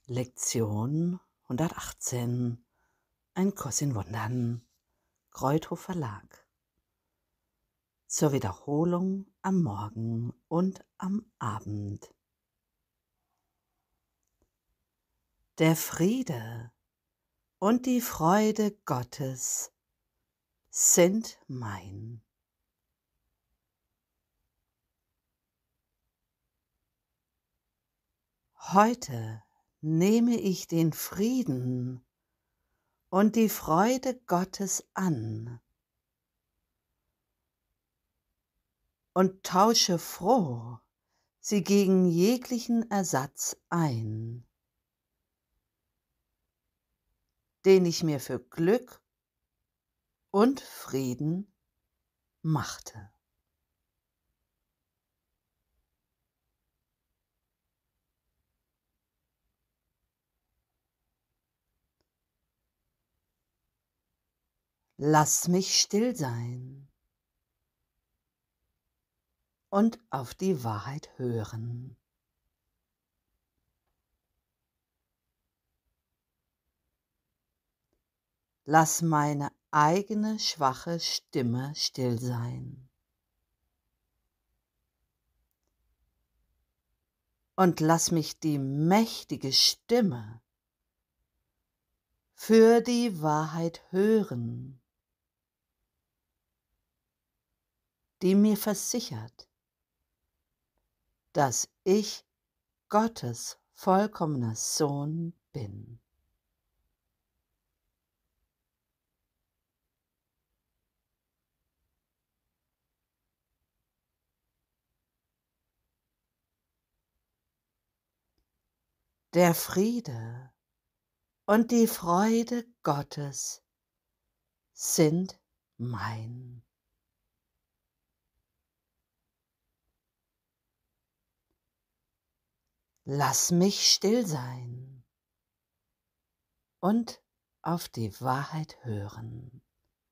Lektion 118. Ein Kurs in Wundern. Kreuthof Verlag. Zur Wiederholung am Morgen und am Abend. Der Friede und die Freude Gottes sind mein. Heute nehme ich den Frieden und die Freude Gottes an und tausche froh sie gegen jeglichen Ersatz ein, den ich mir für Glück und Frieden machte. Lass mich still sein und auf die Wahrheit hören. Lass meine eigene schwache Stimme still sein. Und lass mich die mächtige Stimme für die Wahrheit hören, die mir versichert, dass ich Gottes vollkommener Sohn bin. Der Friede und die Freude Gottes sind mein. Lass mich still sein und auf die Wahrheit hören.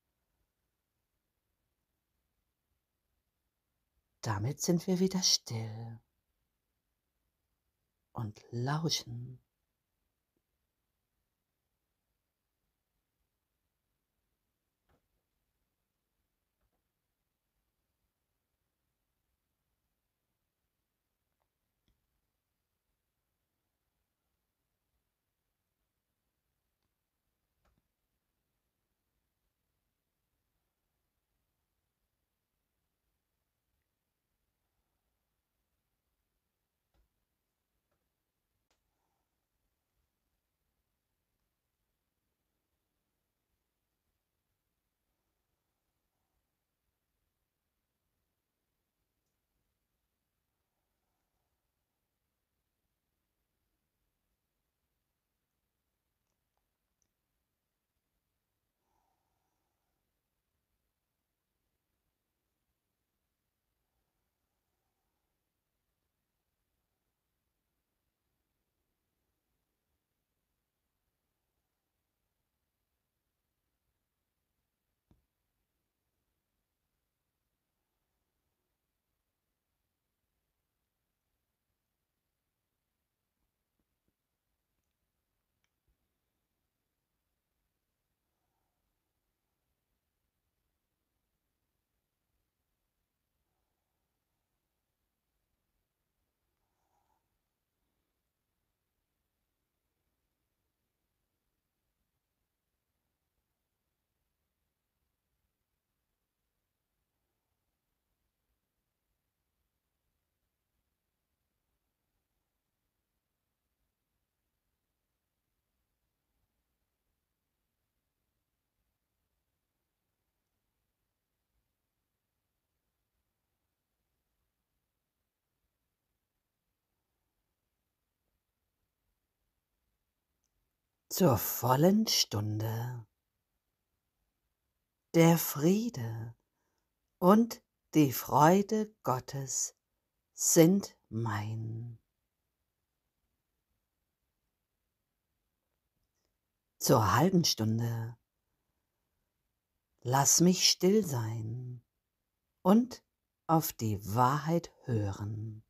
Damit sind wir wieder still und lauschen. Zur vollen Stunde. Der Friede und die Freude Gottes sind mein. Zur halben Stunde. Lass mich still sein und auf die Wahrheit hören.